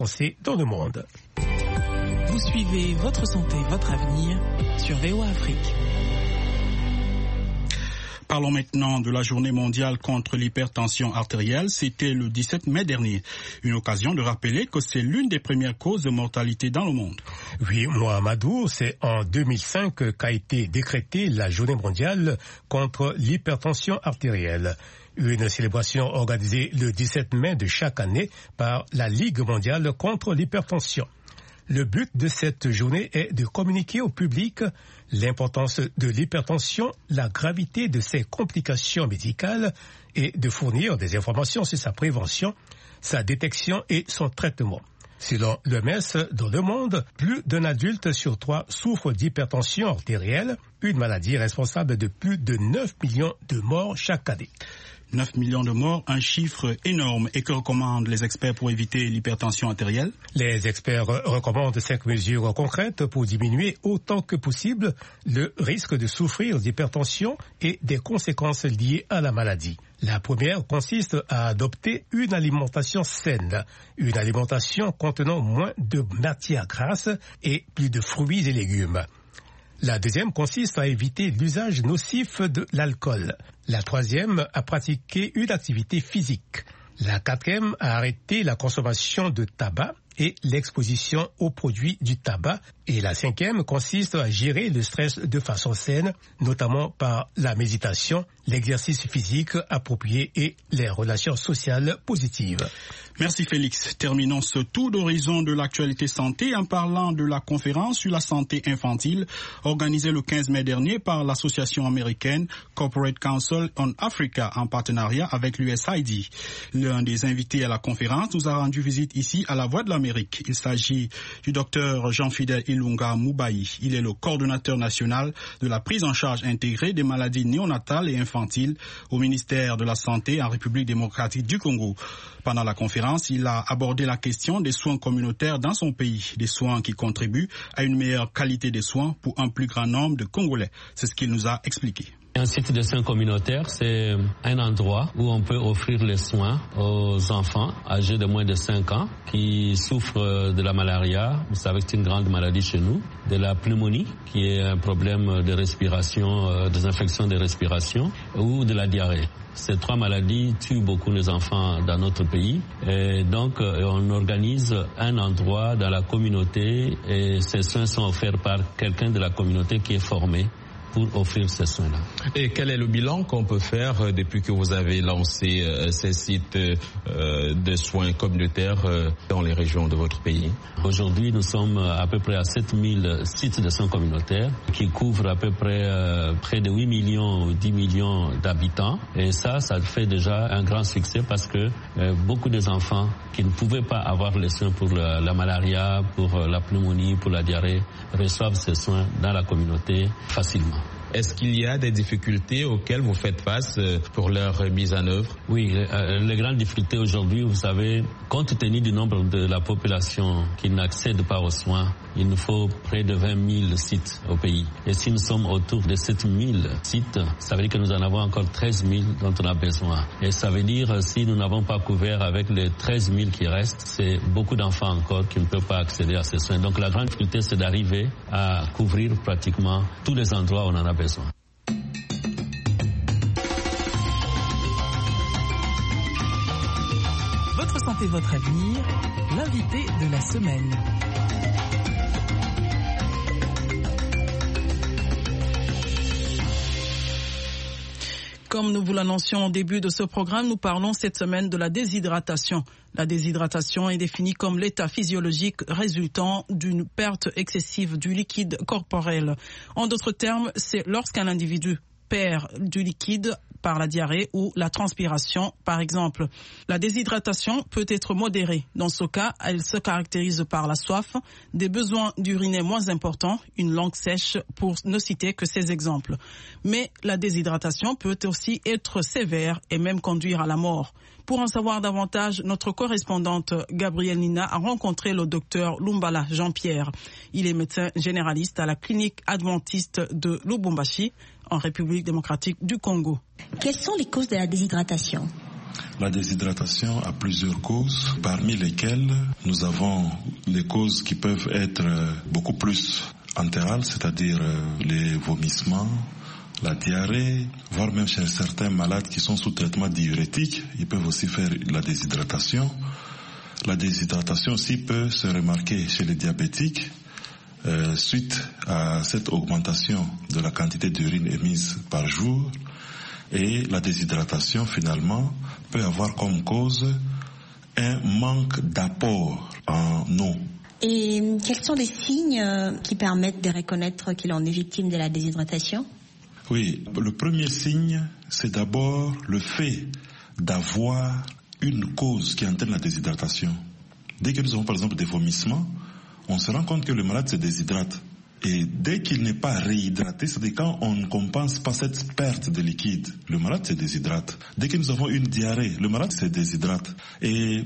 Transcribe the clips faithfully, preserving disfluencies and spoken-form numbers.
Français dans le monde. Vous suivez Votre Santé, Votre Avenir sur V O A Afrique. Parlons maintenant de la journée mondiale contre l'hypertension artérielle. C'était le dix-sept mai dernier. Une occasion de rappeler que c'est l'une des premières causes de mortalité dans le monde. Oui, Mohamedou, c'est en deux mille cinq qu'a été décrétée la journée mondiale contre l'hypertension artérielle. Une célébration organisée le dix-sept mai de chaque année par la Ligue mondiale contre l'hypertension. Le but de cette journée est de communiquer au public l'importance de l'hypertension, la gravité de ses complications médicales et de fournir des informations sur sa prévention, sa détection et son traitement. Selon l'O M S, dans le monde, plus d'un adulte sur trois souffre d'hypertension artérielle, une maladie responsable de plus de neuf millions de morts chaque année. neuf millions de morts, un chiffre énorme. Et que recommandent les experts pour éviter l'hypertension artérielle? Les experts recommandent cinq mesures concrètes pour diminuer autant que possible le risque de souffrir d'hypertension et des conséquences liées à la maladie. La première consiste à adopter une alimentation saine, une alimentation contenant moins de matières grasses et plus de fruits et légumes. La deuxième consiste à éviter l'usage nocif de l'alcool. La troisième, à pratiquer une activité physique. La quatrième, à arrêter la consommation de tabac et l'exposition aux produits du tabac. Et la cinquième consiste à gérer le stress de façon saine, notamment par la méditation, l'exercice physique approprié et les relations sociales positives. Merci Félix. Terminons ce tour d'horizon de l'actualité santé en parlant de la conférence sur la santé infantile organisée le quinze mai dernier par l'association américaine Corporate Council on Africa en partenariat avec l'U S A I D. L'un des invités à la conférence nous a rendu visite ici à la Voix de l'Amérique. Il s'agit du docteur Jean-Fidèle Ilunga Moubaï. Il est le coordonnateur national de la prise en charge intégrée des maladies néonatales et infantiles au ministère de la Santé en République démocratique du Congo. Pendant la conférence, il a abordé la question des soins communautaires dans son pays, des soins qui contribuent à une meilleure qualité des soins pour un plus grand nombre de Congolais. C'est ce qu'il nous a expliqué. Un site de soins communautaires, c'est un endroit où on peut offrir les soins aux enfants âgés de moins de cinq ans qui souffrent de la malaria, vous savez que c'est une grande maladie chez nous, de la pneumonie, qui est un problème de respiration, des infections de respiration, ou de la diarrhée. Ces trois maladies tuent beaucoup les enfants dans notre pays et donc on organise un endroit dans la communauté et ces soins sont offerts par quelqu'un de la communauté qui est formé pour offrir ces soins-là. Et quel est le bilan qu'on peut faire euh, depuis que vous avez lancé euh, ces sites euh, de soins communautaires euh, dans les régions de votre pays? Aujourd'hui, nous sommes à peu près à sept mille sites de soins communautaires qui couvrent à peu près euh, près de huit millions ou dix millions d'habitants. Et ça, ça fait déjà un grand succès parce que euh, beaucoup des enfants qui ne pouvaient pas avoir les soins pour la, la malaria, pour la pneumonie, pour la diarrhée, reçoivent ces soins dans la communauté facilement. Est-ce qu'il y a des difficultés auxquelles vous faites face pour leur mise en œuvre? Oui, euh, les grandes difficultés aujourd'hui, vous savez, compte tenu du nombre de la population qui n'accède pas aux soins, il nous faut près de vingt mille sites au pays. Et si nous sommes autour de sept mille sites, ça veut dire que nous en avons encore treize mille dont on a besoin. Et ça veut dire, si nous n'avons pas couvert avec les treize mille qui restent, c'est beaucoup d'enfants encore qui ne peuvent pas accéder à ces soins. Donc la grande difficulté, c'est d'arriver à couvrir pratiquement tous les endroits où on en a besoin. Votre santé, votre avenir, l'invité de la semaine. Comme nous vous l'annoncions au début de ce programme, nous parlons cette semaine de la déshydratation. La déshydratation est définie comme l'état physiologique résultant d'une perte excessive du liquide corporel. En d'autres termes, c'est lorsqu'un individu perd du liquide par la diarrhée ou la transpiration, par exemple. La déshydratation peut être modérée. Dans ce cas, elle se caractérise par la soif, des besoins d'uriner moins importants, une langue sèche, pour ne citer que ces exemples. Mais la déshydratation peut aussi être sévère et même conduire à la mort. Pour en savoir davantage, notre correspondante Gabrielle Nina a rencontré le docteur Lumbala Jean-Pierre. Il est médecin généraliste à la clinique adventiste de Lubumbashi, en République démocratique du Congo. Quelles sont les causes de la déshydratation? La déshydratation a plusieurs causes, parmi lesquelles nous avons les causes qui peuvent être beaucoup plus entérales, c'est-à-dire les vomissements, la diarrhée, voire même chez certains malades qui sont sous traitement diurétique, ils peuvent aussi faire la déshydratation. La déshydratation aussi peut se remarquer chez les diabétiques euh, suite à cette augmentation de la quantité d'urine émise par jour. Et la déshydratation, finalement, peut avoir comme cause un manque d'apport en eau. Et quels sont les signes qui permettent de reconnaître qu'il en est victime de la déshydratation? Oui, le premier signe, c'est d'abord le fait d'avoir une cause qui entraîne la déshydratation. Dès que nous avons par exemple des vomissements, on se rend compte que le malade se déshydrate. Et dès qu'il n'est pas réhydraté, c'est-à-dire quand on ne compense pas cette perte de liquide, le malade se déshydrate. Dès que nous avons une diarrhée, le malade se déshydrate. Et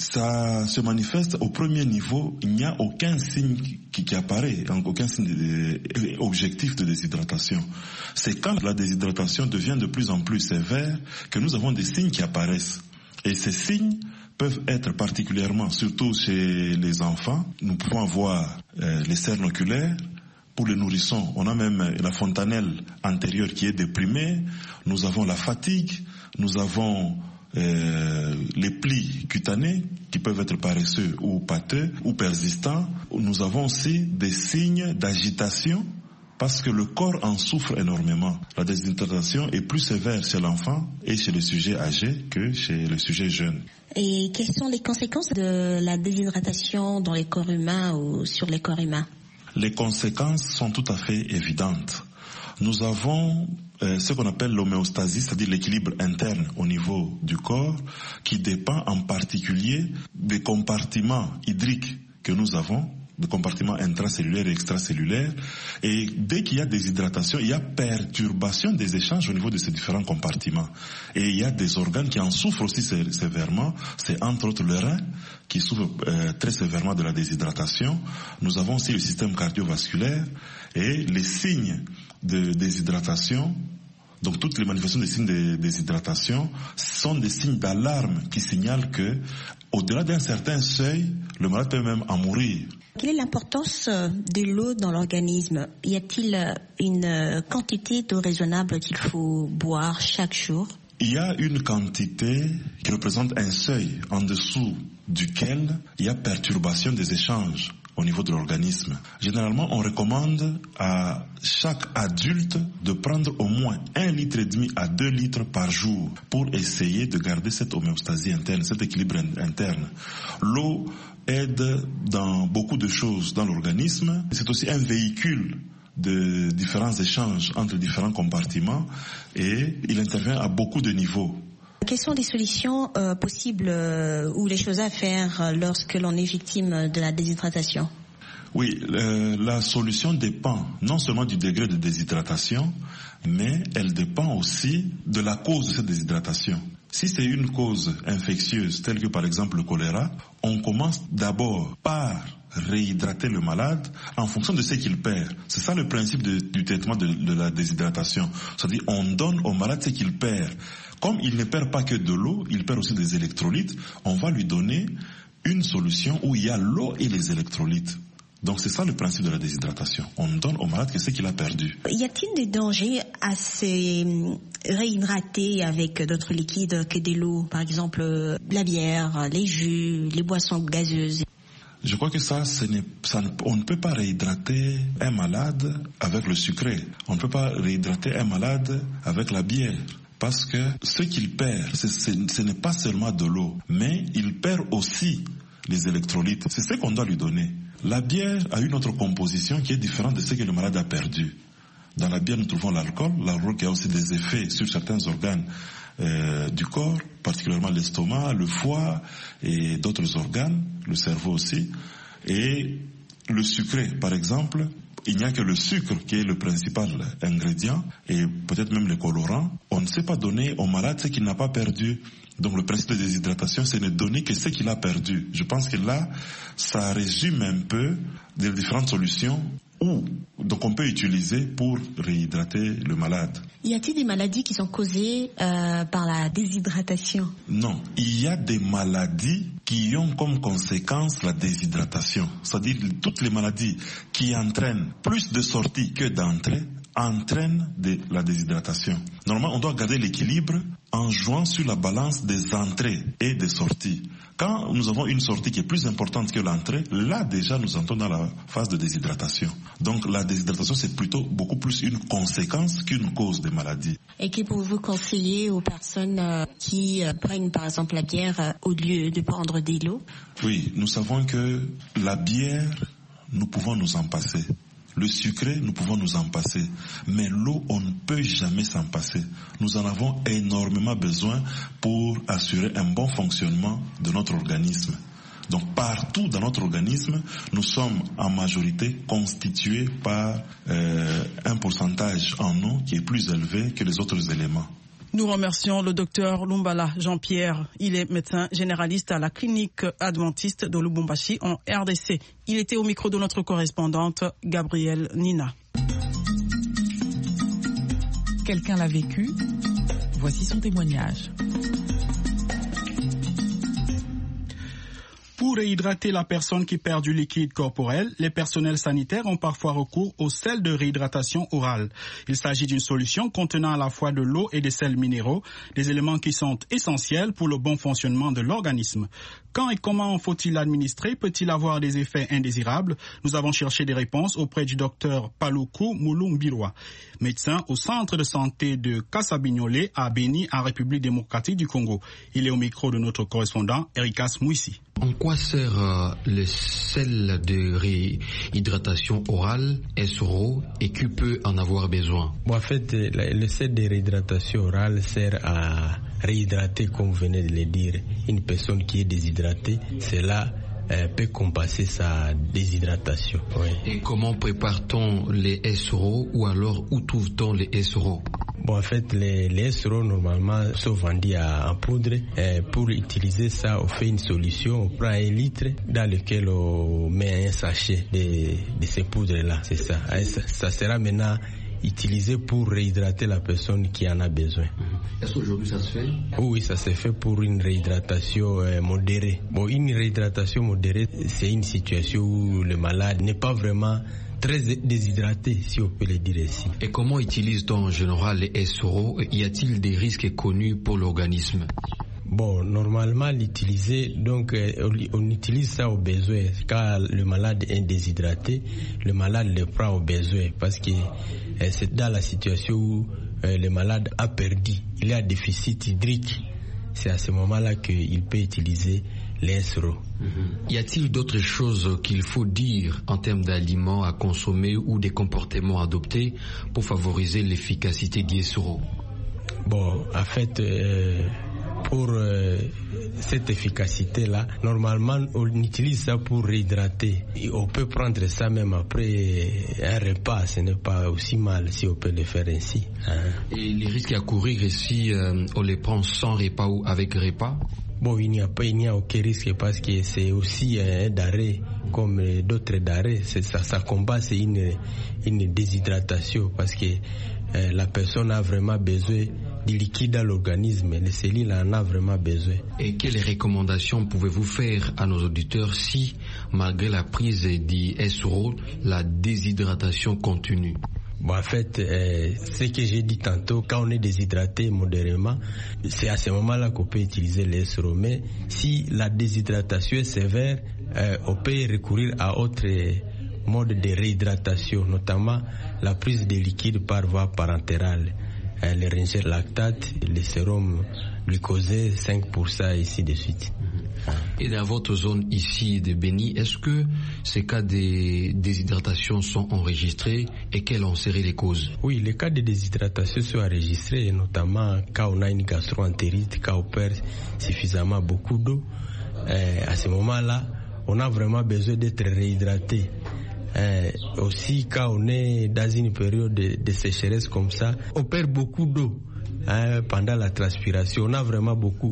ça se manifeste au premier niveau, il n'y a aucun signe qui, qui apparaît, aucun signe de, de, objectif de déshydratation. C'est quand la déshydratation devient de plus en plus sévère que nous avons des signes qui apparaissent. Et ces signes peuvent être particulièrement, surtout chez les enfants, nous pouvons avoir euh, les cernes oculaires. Pour les nourrissons, on a même la fontanelle antérieure qui est déprimée, nous avons la fatigue, nous avons euh, les plis cutanés qui peuvent être paresseux ou pâteux ou persistants. Nous avons aussi des signes d'agitation parce que le corps en souffre énormément. La déshydratation est plus sévère chez l'enfant et chez le sujet âgé que chez le sujet jeune. Et quelles sont les conséquences de la déshydratation dans les corps humains ou sur les corps humains? Les conséquences sont tout à fait évidentes. Nous avons euh, ce qu'on appelle l'homéostasie, c'est-à-dire l'équilibre interne au niveau du corps, qui dépend en particulier des compartiments hydriques que nous avons, des compartiments intracellulaires et extracellulaires. Et dès qu'il y a déshydratation, il y a perturbation des échanges au niveau de ces différents compartiments. Et il y a des organes qui en souffrent aussi sévèrement. C'est entre autres le rein qui souffre euh, très sévèrement de la déshydratation. Nous avons aussi le système cardiovasculaire et les signes de déshydratation. Donc toutes les manifestations des signes de déshydratation sont des signes d'alarme qui signalent que, au-delà d'un certain seuil, le malade peut même en mourir. Quelle est l'importance de l'eau dans l'organisme? Y a-t-il une quantité d'eau raisonnable qu'il faut boire chaque jour? Il y a une quantité qui représente un seuil en dessous duquel il y a perturbation des échanges au niveau de l'organisme. Généralement, on recommande à chaque adulte de prendre au moins un litre et demi à deux litres par jour pour essayer de garder cette homéostasie interne, cet équilibre interne. L'eau aide dans beaucoup de choses dans l'organisme. C'est aussi un véhicule de différents échanges entre différents compartiments et il intervient à beaucoup de niveaux. Quelles sont les solutions euh, possibles euh, ou les choses à faire lorsque l'on est victime de la déshydratation? Oui, euh, la solution dépend non seulement du degré de déshydratation, mais elle dépend aussi de la cause de cette déshydratation. Si c'est une cause infectieuse, telle que par exemple le choléra, on commence d'abord par réhydrater le malade en fonction de ce qu'il perd. C'est ça le principe de, du traitement de, de la déshydratation. C'est-à-dire on donne au malade ce qu'il perd. Comme il ne perd pas que de l'eau, il perd aussi des électrolytes, on va lui donner une solution où il y a l'eau et les électrolytes. Donc c'est ça le principe de la déshydratation. On donne au malade que ce qu'il a perdu. Y a-t-il des dangers à se réhydrater avec d'autres liquides que de l'eau? Par exemple, la bière, les jus, les boissons gazeuses? Je crois que ça, ce n'est, ça ne, on ne peut pas réhydrater un malade avec le sucré. On ne peut pas réhydrater un malade avec la bière. Parce que ce qu'il perd, c'est, c'est, ce n'est pas seulement de l'eau, mais il perd aussi les électrolytes. C'est ce qu'on doit lui donner. La bière a une autre composition qui est différente de ce que le malade a perdu. Dans la bière, nous trouvons l'alcool, l'alcool qui a aussi des effets sur certains organes euh, du corps, particulièrement l'estomac, le foie et d'autres organes, le cerveau aussi. Et le sucré, par exemple, il n'y a que le sucre qui est le principal ingrédient et peut-être même les colorants. On ne sait pas donner au malade ce qu'il n'a pas perdu. Donc le principe de déshydratation, c'est ne donner que ce qu'il a perdu. Je pense que là, ça résume un peu les différentes solutions où donc on peut utiliser pour réhydrater le malade. Y a-t-il des maladies qui sont causées euh, par la déshydratation? Non, il y a des maladies qui ont comme conséquence la déshydratation. C'est-à-dire toutes les maladies qui entraînent plus de sorties que d'entrées entraînent de la déshydratation. Normalement, on doit garder l'équilibre en jouant sur la balance des entrées et des sorties. Quand nous avons une sortie qui est plus importante que l'entrée, là déjà nous entrons dans la phase de déshydratation. Donc la déshydratation, c'est plutôt beaucoup plus une conséquence qu'une cause des maladies. Et que pouvez-vous conseiller aux personnes euh, qui euh, prennent par exemple la bière euh, au lieu de prendre de l'eau? Oui, nous savons que la bière, nous pouvons nous en passer. Le sucré, nous pouvons nous en passer. Mais l'eau, on ne peut jamais s'en passer. Nous en avons énormément besoin pour assurer un bon fonctionnement de notre organisme. Donc partout dans notre organisme, nous sommes en majorité constitués par euh, un pourcentage en eau qui est plus élevé que les autres éléments. Nous remercions le docteur Lumbala Jean-Pierre. Il est médecin généraliste à la clinique adventiste de Lubumbashi en R D C. Il était au micro de notre correspondante Gabrielle Nina. Quelqu'un l'a vécu. Voici son témoignage. Pour réhydrater la personne qui perd du liquide corporel, les personnels sanitaires ont parfois recours au sel de réhydratation orale. Il s'agit d'une solution contenant à la fois de l'eau et des sels minéraux, des éléments qui sont essentiels pour le bon fonctionnement de l'organisme. Quand et comment faut-il l'administrer? Peut-il avoir des effets indésirables? Nous avons cherché des réponses auprès du docteur Paluku Mulumbirwa, médecin au centre de santé de Kasabignolé à Beni, en République démocratique du Congo. Il est au micro de notre correspondant Erikas Mouissi. En quoi sert euh, le sel de réhydratation orale, S R O, et qui peut en avoir besoin? Bon, en fait, le sel de réhydratation orale sert à réhydrater, comme vous venez de le dire, une personne qui est déshydratée. Cela euh, peut compenser sa déshydratation. Oui. Et comment prépare-t-on les S R O, ou alors où trouve-t-on les S R O? Bon, en fait, les, les S R O, normalement, sont vendus à, en poudre. Et pour utiliser ça, on fait une solution. On prend un litre dans lequel on met un sachet de, de ces poudres-là. C'est ça. ça. Ça sera maintenant utilisé pour réhydrater la personne qui en a besoin. Est-ce qu'aujourd'hui ça se fait? Oui, ça se fait pour une réhydratation euh, modérée. Bon, une réhydratation modérée, c'est une situation où le malade n'est pas vraiment très déshydraté, si on peut le dire ainsi. Et comment utilise-t-on en général les S R O? Y a-t-il des risques connus pour l'organisme? Bon, normalement, l'utiliser, donc, euh, on, on utilise ça au besoin. Quand le malade est déshydraté, le malade le prend au besoin parce que euh, c'est dans la situation où euh, le malade a perdu, il a un déficit hydrique. C'est à ce moment-là qu'il peut utiliser les S R O. Mm-hmm. Y a-t-il d'autres choses qu'il faut dire en termes d'aliments à consommer ou des comportements adoptés pour favoriser l'efficacité des S R O? Bon, en fait, euh, pour euh, cette efficacité-là, normalement, on utilise ça pour réhydrater. Et on peut prendre ça même après un repas. Ce n'est pas aussi mal si on peut le faire ainsi. Hein. Et les risques à courir si euh, on les prend sans repas ou avec repas? Bon, il n'y a pas, il n'y a aucun risque parce que c'est aussi un d'arrêt comme d'autres d'arrêt. C'est ça, ça combat, c'est une, une déshydratation parce que euh, la personne a vraiment besoin du liquide dans l'organisme. Les cellules en a vraiment besoin. Et quelles recommandations pouvez-vous faire à nos auditeurs si, malgré la prise du S R O, la déshydratation continue? Bon, en fait, euh, ce que j'ai dit tantôt, quand on est déshydraté modérément, c'est à ce moment-là qu'on peut utiliser les S R O. Mais si la déshydratation est sévère, euh, on peut recourir à autre mode de réhydratation, notamment la prise de liquide par voie parentérale, euh, les ringer lactate, les sérum glucosé cinq pour cent, et ainsi de suite. Et dans votre zone ici de Beni, est-ce que ces cas de déshydratation sont enregistrés et quelles en seraient les causes? Oui, les cas de déshydratation sont enregistrés, notamment quand on a une gastro-entérite, quand on perd suffisamment beaucoup d'eau. Euh, à ce moment-là, on a vraiment besoin d'être réhydraté. Euh, aussi, quand on est dans une période de, de sécheresse comme ça, on perd beaucoup d'eau hein, pendant la transpiration. On a vraiment beaucoup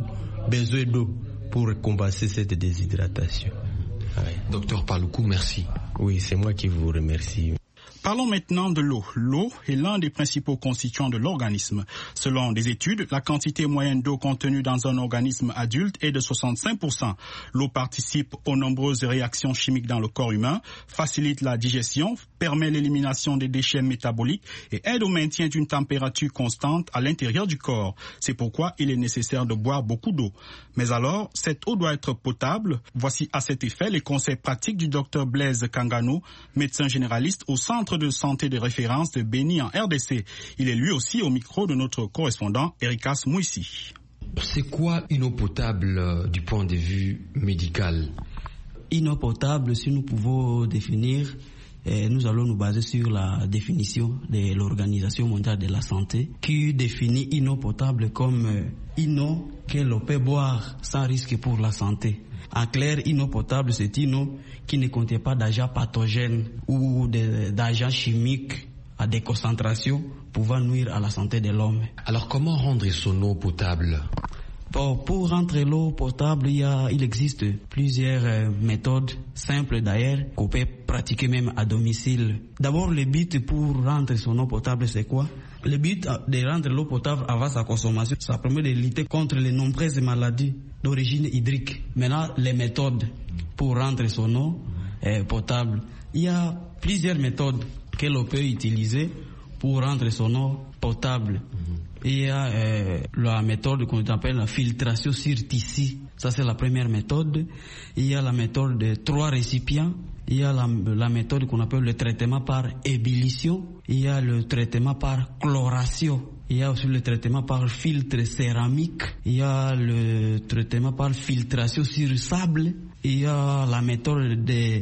besoin d'eau pour combattre cette déshydratation. Ouais. Docteur Paluku, merci. Oui, c'est moi qui vous remercie. Parlons maintenant de l'eau. L'eau est l'un des principaux constituants de l'organisme. Selon des études, la quantité moyenne d'eau contenue dans un organisme adulte est de soixante-cinq pour cent. L'eau participe aux nombreuses réactions chimiques dans le corps humain, facilite la digestion, permet l'élimination des déchets métaboliques et aide au maintien d'une température constante à l'intérieur du corps. C'est pourquoi il est nécessaire de boire beaucoup d'eau. Mais alors, cette eau doit être potable. Voici à cet effet les conseils pratiques du docteur Blaise Kangano, médecin généraliste au centre de santé de référence de Béni en R D C. Il est lui aussi au micro de notre correspondant Ericas Mouissi. C'est quoi une eau potable euh, du point de vue médical? Une eau potable, si nous pouvons définir, eh, nous allons nous baser sur la définition de l'Organisation mondiale de la santé qui définit une eau potable comme euh, une eau que l'on peut boire sans risque pour la santé. En clair, une eau potable, c'est une eau qui ne contient pas d'agents pathogènes ou d'agents chimiques à des concentrations pouvant nuire à la santé de l'homme. Alors comment rendre son eau potable? Bon, pour rendre l'eau potable, il, y a, il existe plusieurs euh, méthodes simples d'ailleurs qu'on peut pratiquer même à domicile. D'abord, le but pour rendre son eau potable, c'est quoi? Le but de rendre l'eau potable avant sa consommation, ça permet de lutter contre les nombreuses maladies d'origine hydrique. Maintenant, les méthodes pour rendre son eau euh, potable. Il y a plusieurs méthodes que l'on peut utiliser pour rendre son eau potable. Il y a euh, la méthode qu'on appelle la filtration sur tissu. Ça, c'est la première méthode. Il y a la méthode de trois récipients. Il y a la, la méthode qu'on appelle le traitement par ébullition. Il y a le traitement par chloration. Il y a aussi le traitement par filtre céramique. Il y a le traitement par filtration sur sable. Il y a la méthode de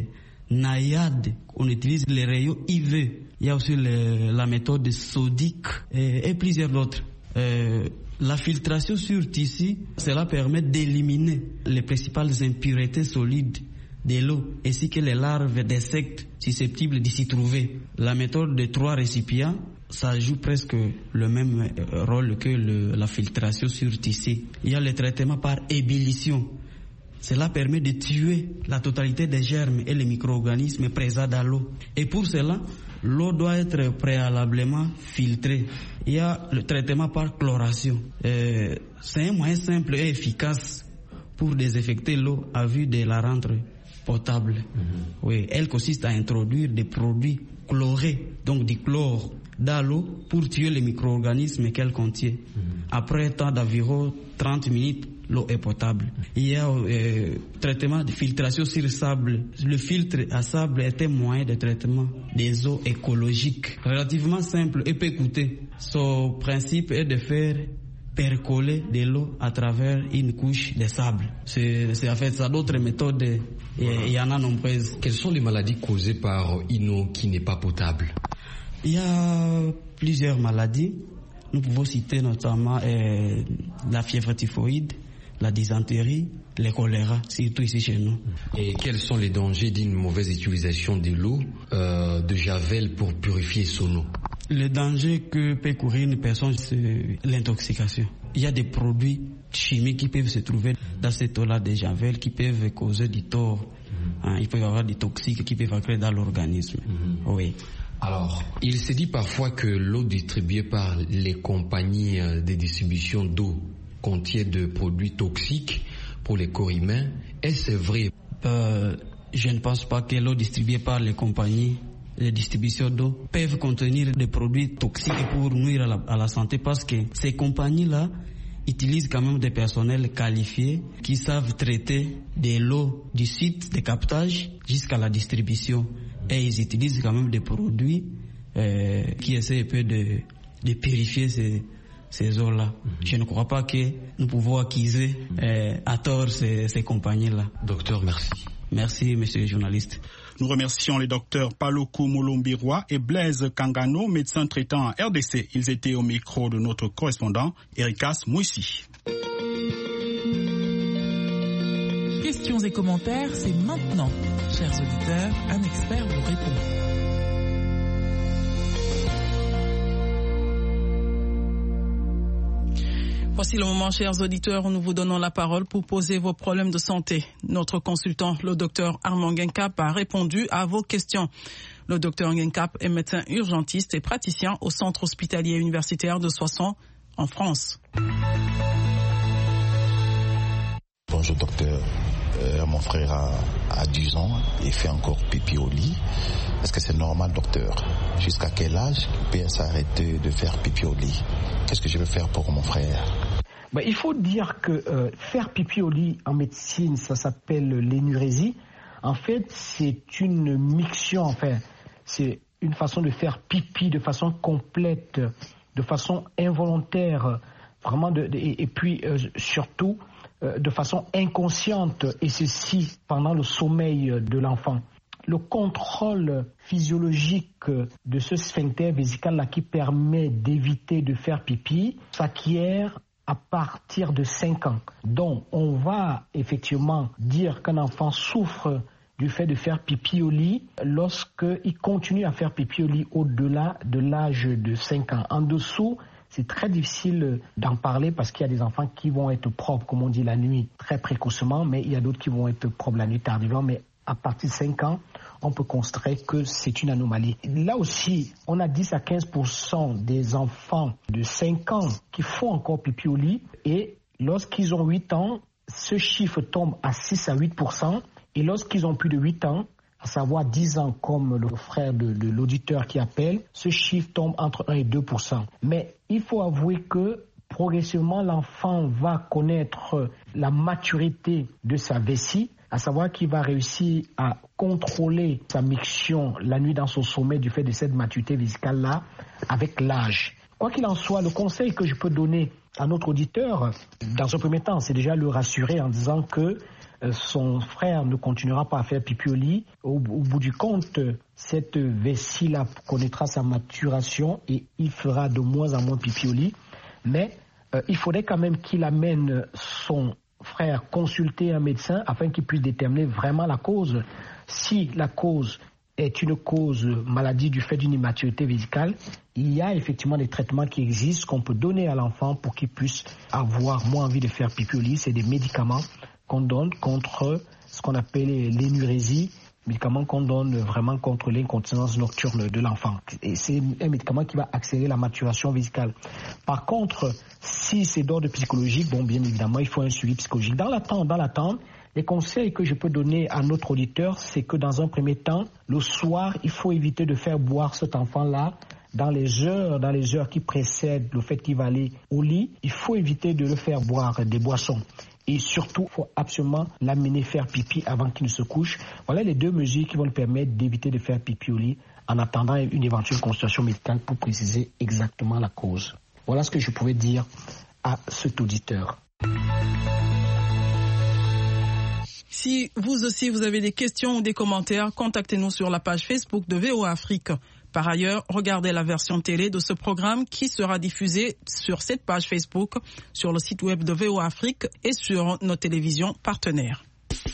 naïade. On utilise les rayons I V. Il y a aussi le, la méthode sodique et, et plusieurs d'autres. Euh, la filtration sur tissu, cela permet d'éliminer les principales impuretés solides de l'eau ainsi que les larves d'insectes susceptibles d'y s'y trouver. La méthode de trois récipients, ça joue presque le même rôle que le, la filtration sur tissu. Il y a le traitement par ébullition. Cela permet de tuer la totalité des germes et les micro-organismes présents dans l'eau. Et pour cela, l'eau doit être préalablement filtrée. Il y a le traitement par chloration. Euh, c'est un moyen simple et efficace pour désinfecter l'eau à vue de la rendre potable. Mm-hmm. Oui, elle consiste à introduire des produits chlorés, donc du chlore, dans l'eau pour tuer les micro-organismes qu'elle contient. Mm-hmm. Après un temps d'environ trente minutes, l'eau est potable. Il y a euh, traitement de filtration sur sable. Le filtre à sable est un moyen de traitement des eaux écologiques, relativement simple et peu coûteux. Son principe est de faire percoler de l'eau à travers une couche de sable. C'est, c'est en fait ça. D'autres méthodes, il voilà. y en a nombreuses. Quelles sont les maladies causées par une eau qui n'est pas potable? Il y a plusieurs maladies. Nous pouvons citer notamment euh, la fièvre typhoïde, la dysenterie, le choléra, surtout ici chez nous. Et quels sont les dangers d'une mauvaise utilisation de l'eau euh, de Javel pour purifier son eau? Le danger que peut courir une personne, c'est l'intoxication. Il y a des produits chimiques qui peuvent se trouver dans cette eau-là de Javel qui peuvent causer du tort. Mm-hmm. Hein, il peut y avoir des toxiques qui peuvent entrer dans l'organisme. Mm-hmm. Oui. Alors, il se dit parfois que l'eau distribuée par les compagnies de distribution d'eau contient de produits toxiques pour les corps humains. Est-ce vrai? euh, Je ne pense pas que l'eau distribuée par les compagnies de distribution d'eau peuvent contenir des produits toxiques pour nuire à la, à la santé, parce que ces compagnies-là utilisent quand même des personnels qualifiés qui savent traiter de l'eau du site de captage jusqu'à la distribution. Et ils utilisent quand même des produits euh, qui essaient un peu de, de purifier ces, ces eaux-là. Mm-hmm. Je ne crois pas que nous pouvons accuser euh, à tort ces, ces compagnies-là. Docteur, merci. Merci, monsieur le journaliste. Nous remercions les docteurs Paluku Mulumbirois et Blaise Kangano, médecins traitants en R D C. Ils étaient au micro de notre correspondant Ericas Mouissi. Questions et commentaires, c'est maintenant. Chers auditeurs, un expert vous répond. Voici le moment, chers auditeurs, où nous vous donnons la parole pour poser vos problèmes de santé. Notre consultant, le docteur Armand Guenkap, a répondu à vos questions. Le docteur Guenkap est médecin urgentiste et praticien au centre hospitalier universitaire de Soissons, en France. Bonjour docteur, euh, mon frère a, a dix ans et fait encore pipi au lit. Est-ce que c'est normal docteur? Jusqu'à quel âge il peut s'arrêter de faire pipi au lit? Qu'est-ce que je vais faire pour mon frère? Ben, il faut dire que euh, faire pipi au lit en médecine, ça s'appelle l'énurésie. En fait, c'est une miction, enfin, c'est une façon de faire pipi de façon complète, de façon involontaire, vraiment, de, de, et, et puis euh, surtout euh, de façon inconsciente, et ceci pendant le sommeil de l'enfant. Le contrôle physiologique de ce sphincter vésical-là qui permet d'éviter de faire pipi s'acquiert à partir de cinq ans. Donc, on va effectivement dire qu'un enfant souffre du fait de faire pipi au lit lorsqu'il continue à faire pipi au lit au-delà de l'âge de cinq ans. En dessous, c'est très difficile d'en parler parce qu'il y a des enfants qui vont être propres, comme on dit, la nuit très précocement, mais il y a d'autres qui vont être propres la nuit tardivement. Mais à partir de cinq ans, on peut constater que c'est une anomalie. Là aussi, on a dix à quinze pour cent des enfants de cinq ans qui font encore pipi au lit, et lorsqu'ils ont huit ans, ce chiffre tombe à six à huit pour cent, et lorsqu'ils ont plus de huit ans, à savoir dix ans comme le frère de, de l'auditeur qui appelle, ce chiffre tombe entre un et deux pour cent. Mais il faut avouer que progressivement, l'enfant va connaître la maturité de sa vessie, à savoir qu'il va réussir à contrôler sa miction la nuit dans son sommeil du fait de cette maturité vésicale-là avec l'âge. Quoi qu'il en soit, le conseil que je peux donner à notre auditeur, dans un premier temps, c'est déjà le rassurer en disant que son frère ne continuera pas à faire pipi au lit. Au, au bout du compte, cette vessie-là connaîtra sa maturation et il fera de moins en moins pipi au lit. Mais euh, il faudrait quand même qu'il amène son frère consulter un médecin afin qu'il puisse déterminer vraiment la cause. Si la cause est une cause maladie du fait d'une immaturité vésicale, il y a effectivement des traitements qui existent qu'on peut donner à l'enfant pour qu'il puisse avoir moins envie de faire pipi au lit. C'est des médicaments qu'on donne contre ce qu'on appelle l'énurésie, médicament qu'on donne vraiment contre l'incontinence nocturne de l'enfant. Et c'est un médicament qui va accélérer la maturation vésicale. Par contre, si c'est d'ordre psychologique, bon, bien évidemment, il faut un suivi psychologique. Dans l'attente, dans l'attente, les conseils que je peux donner à notre auditeur, c'est que dans un premier temps, le soir, il faut éviter de faire boire cet enfant-là dans les heures, dans les heures qui précèdent le fait qu'il va aller au lit. Il faut éviter de le faire boire des boissons. Et surtout, il faut absolument l'amener faire pipi avant qu'il ne se couche. Voilà les deux mesures qui vont lui permettre d'éviter de faire pipi au lit en attendant une éventuelle consultation médicale pour préciser exactement la cause. Voilà ce que je pouvais dire à cet auditeur. Si vous aussi vous avez des questions ou des commentaires, contactez-nous sur la page Facebook de V O A Afrique. Par ailleurs, regardez la version télé de ce programme qui sera diffusée sur cette page Facebook, sur le site web de V O A Afrique et sur nos télévisions partenaires.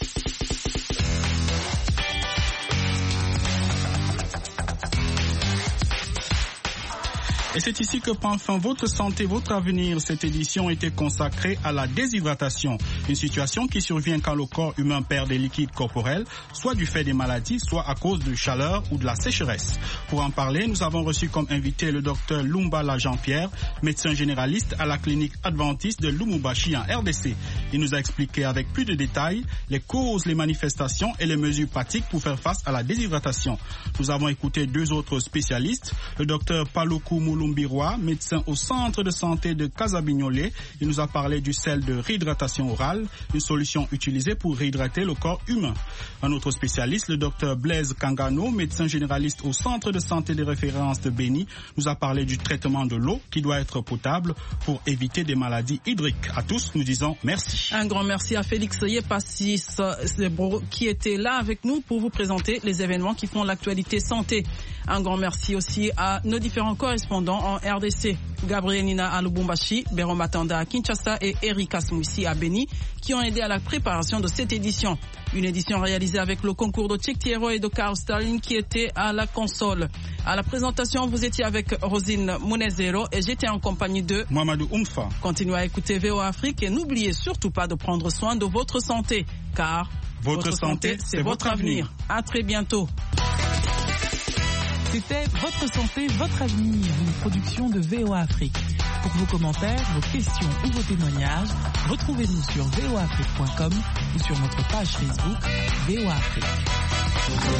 Et c'est ici que prend fin votre santé, votre avenir. Cette édition était consacrée à la déshydratation, une situation qui survient quand le corps humain perd des liquides corporels, soit du fait des maladies, soit à cause de chaleur ou de la sécheresse. Pour en parler, nous avons reçu comme invité le docteur Lumbala Jean-Pierre, médecin généraliste à la clinique adventiste de Lubumbashi en R D C. Il nous a expliqué avec plus de détails les causes, les manifestations et les mesures pratiques pour faire face à la déshydratation. Nous avons écouté deux autres spécialistes, le docteur Paluku Mulumbiroa, médecin au centre de santé de Casabignolé. Il nous a parlé du sel de réhydratation orale, une solution utilisée pour réhydrater le corps humain. Un autre spécialiste, le docteur Blaise Kangano, médecin généraliste au centre de santé de référence de Béni, nous a parlé du traitement de l'eau qui doit être potable pour éviter des maladies hydriques. À tous, nous disons merci. Un grand merci à Félix Yepassis qui était là avec nous pour vous présenter les événements qui font l'actualité santé. Un grand merci aussi à nos différents correspondants correspondants en R D C. Gabriel Nina à Lubumbashi, Béron Matanda à Kinshasa et Eric Asmoussi à Beni qui ont aidé à la préparation de cette édition. Une édition réalisée avec le concours de Tchèque Thiero et de Carl Stalin qui était à la console. À la présentation, vous étiez avec Rosine Mounezero et j'étais en compagnie de Mamadou Oumfa. Continuez à écouter V O Afrique et n'oubliez surtout pas de prendre soin de votre santé car votre, votre santé, santé c'est votre avenir. avenir. À très bientôt. C'était Votre santé, votre avenir, une production de V O A Afrique. Pour vos commentaires, vos questions ou vos témoignages, retrouvez-nous sur v o afrique point com ou sur notre page Facebook V O A Afrique.